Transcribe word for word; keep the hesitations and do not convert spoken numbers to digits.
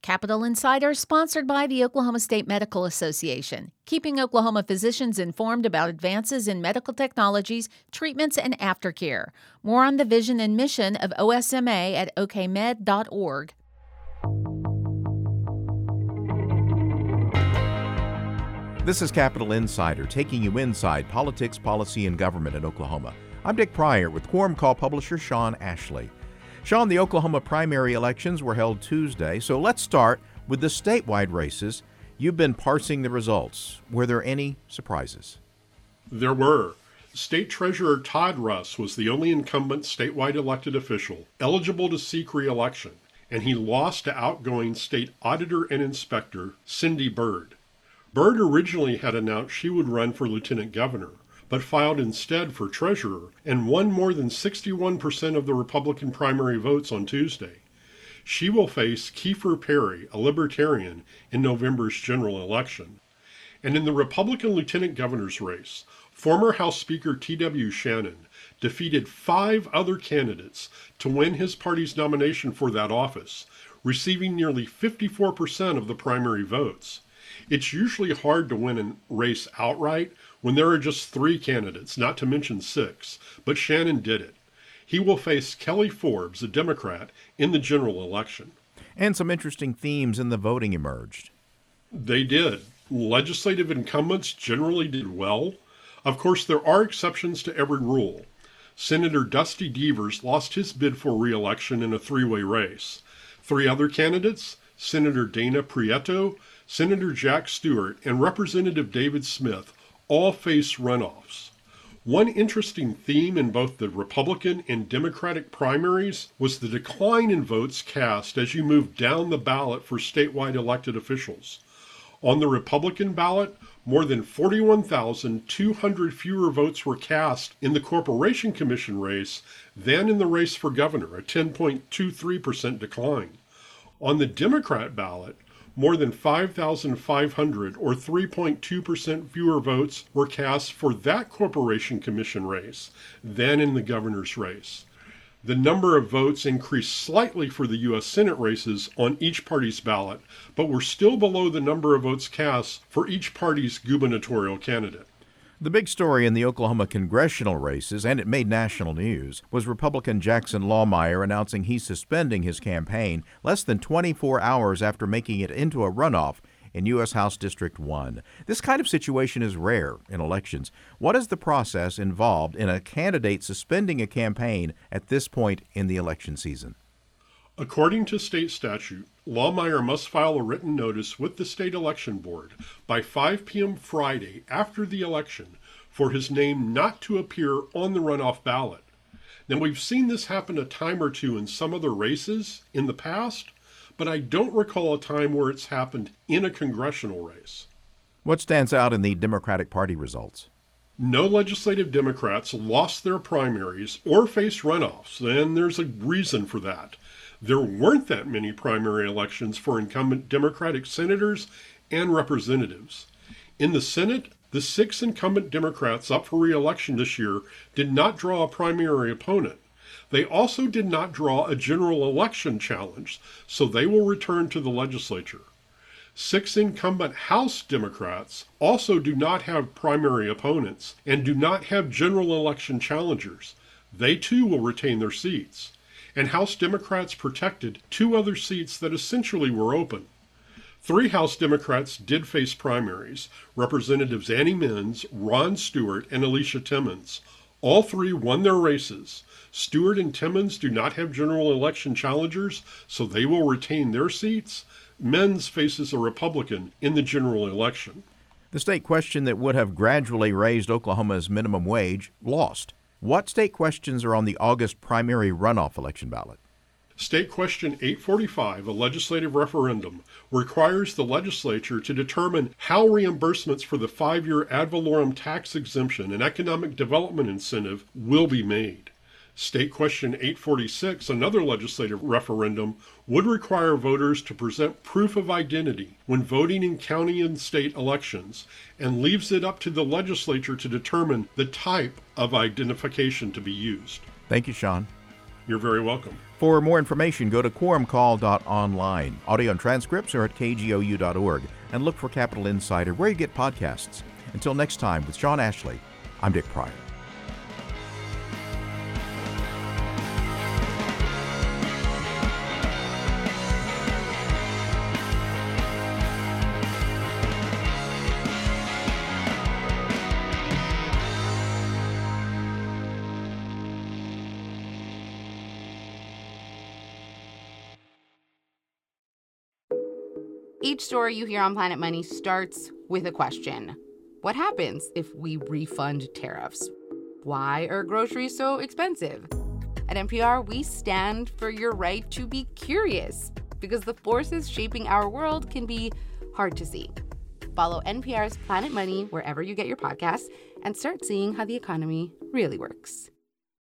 Capital Insider is sponsored by the Oklahoma State Medical Association, keeping Oklahoma physicians informed about advances in medical technologies, treatments, and aftercare. More on the vision and mission of O S M A at o k med dot org. This is Capital Insider, taking you inside politics, policy, and government in Oklahoma. I'm Dick Pryor with Quorum Call publisher Sean Ashley. Sean, the Oklahoma primary elections were held Tuesday, so let's start with the statewide races. You've been parsing the results. Were there any surprises? There were. State Treasurer Todd Russ was the only incumbent statewide elected official eligible to seek re-election, and he lost to outgoing state auditor and inspector Cindy Byrd. Byrd originally had announced she would run for lieutenant governor, but filed instead for treasurer and won more than sixty-one percent of the Republican primary votes on Tuesday. She will face Kiefer Perry, a libertarian, in November's general election. And in the Republican lieutenant governor's race, former House Speaker T W Shannon defeated five other candidates to win his party's nomination for that office, receiving nearly fifty-four percent of the primary votes. It's usually hard to win a race outright when there are just three candidates, not to mention six, but Shannon did it. He will face Kelly Forbes, a Democrat, in the general election. And some interesting themes in the voting emerged. They did. Legislative incumbents generally did well. Of course, there are exceptions to every rule. Senator Dusty Deavers lost his bid for re-election in a three-way race. Three other candidates, Senator Dana Prieto, Senator Jack Stewart, and Representative David Smith, all face runoffs. One interesting theme in both the Republican and Democratic primaries was the decline in votes cast as you moved down the ballot for statewide elected officials. On the Republican ballot, more than forty-one thousand two hundred fewer votes were cast in the Corporation Commission race than in the race for governor, a ten point two three percent decline. On the Democrat ballot, more than five thousand five hundred, or three point two percent fewer votes were cast for that Corporation Commission race than in the governor's race. The number of votes increased slightly for the U S Senate races on each party's ballot, but were still below the number of votes cast for each party's gubernatorial candidate. The big story in the Oklahoma congressional races, and it made national news, was Republican Jackson Lahmeyer announcing he's suspending his campaign less than twenty-four hours after making it into a runoff in U S House District one. This kind of situation is rare in elections. What is the process involved in a candidate suspending a campaign at this point in the election season? According to state statute, Lahmeyer must file a written notice with the state election board by five p.m. Friday after the election for his name not to appear on the runoff ballot. Now, we've seen this happen a time or two in some other races in the past, but I don't recall a time where it's happened in a congressional race. What stands out in the Democratic Party results? No legislative Democrats lost their primaries or faced runoffs, and there's a reason for that. There weren't that many primary elections for incumbent Democratic senators and representatives. In the Senate, the six incumbent Democrats up for re-election this year did not draw a primary opponent. They also did not draw a general election challenge, so they will return to the legislature. Six incumbent House Democrats also do not have primary opponents and do not have general election challengers. They too will retain their seats. And House Democrats protected two other seats that essentially were open. Three House Democrats did face primaries, Representatives Annie Menz, Ron Stewart, and Alicia Timmons. All three won their races. Stewart and Timmons do not have general election challengers, so they will retain their seats. Menz faces a Republican in the general election. The state question that would have gradually raised Oklahoma's minimum wage lost. What state questions are on the August primary runoff election ballot? State Question eight forty-five, a legislative referendum, requires the legislature to determine how reimbursements for the five-year ad valorem tax exemption and economic development incentive will be made. State Question eight forty-six, another legislative referendum, would require voters to present proof of identity when voting in county and state elections, and leaves it up to the legislature to determine the type of identification to be used. Thank you, Sean. You're very welcome. For more information, go to quorum call dot online. Audio and transcripts are at k g o u dot org. And look for Capital Insider where you get podcasts. Until next time, with Sean Ashley, I'm Dick Pryor. Each story you hear on Planet Money starts with a question. What happens if we refund tariffs? Why are groceries so expensive? At N P R, we stand for your right to be curious, because the forces shaping our world can be hard to see. Follow N P R's Planet Money wherever you get your podcasts and start seeing how the economy really works.